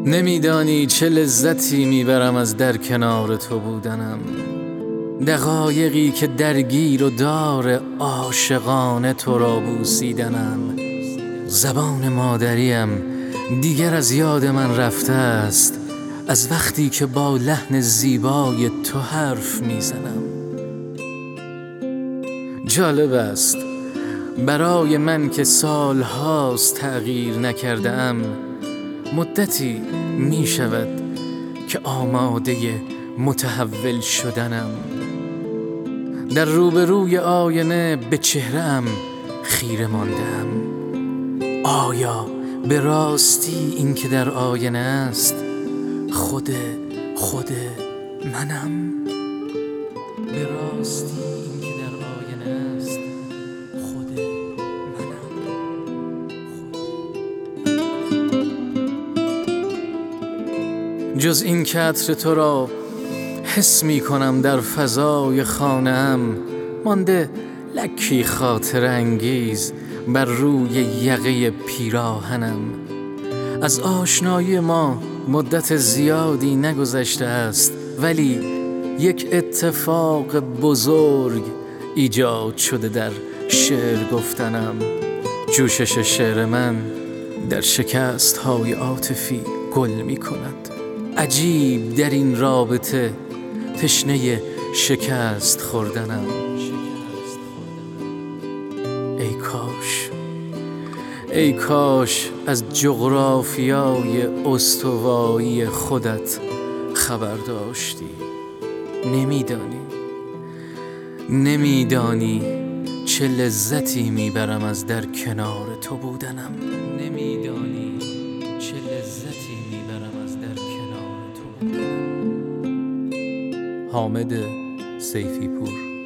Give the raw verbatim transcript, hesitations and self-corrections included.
نمیدانی چه لذتی میبرم از در کنار تو بودنم. دقایقی که درگیر و دار عاشقانه تو را بوسیدنم. زبان مادریم دیگر از یاد من رفته است، از وقتی که با لحن زیبای تو حرف میزنم. جالب است برای من که سالهاست تغییر نکرده ام، مدتی می شود که آماده متحول شدنم. در روبروی آینه به چهره‌ام خیره ماندم. آیا به راستی این که در آینه است خود خود منم؟ به راستی این که در آینه است خود منم؟ جز این که عطر تو را حس می کنم در فضای خانه‌ام، مانده لکی خاطر انگیز بر روی یقه پیراهنم. از آشنایی ما مدت زیادی نگذشته است، ولی یک اتفاق بزرگ ایجاد شده در شعر گفتنم. جوشش شعر من در شکست های عاطفی گل می کند. عجیب در این رابطه تشنه شکست خوردنم. ای کاش ای کاش از جغرافیای استوایی خودت خبر داشتی. نمیدانی نمیدانی چه لذتی میبرم از در کنار تو بودنم. نمیدانی چه لذتی میبرم از در کنار تو بودنم. حامد سیفی پور.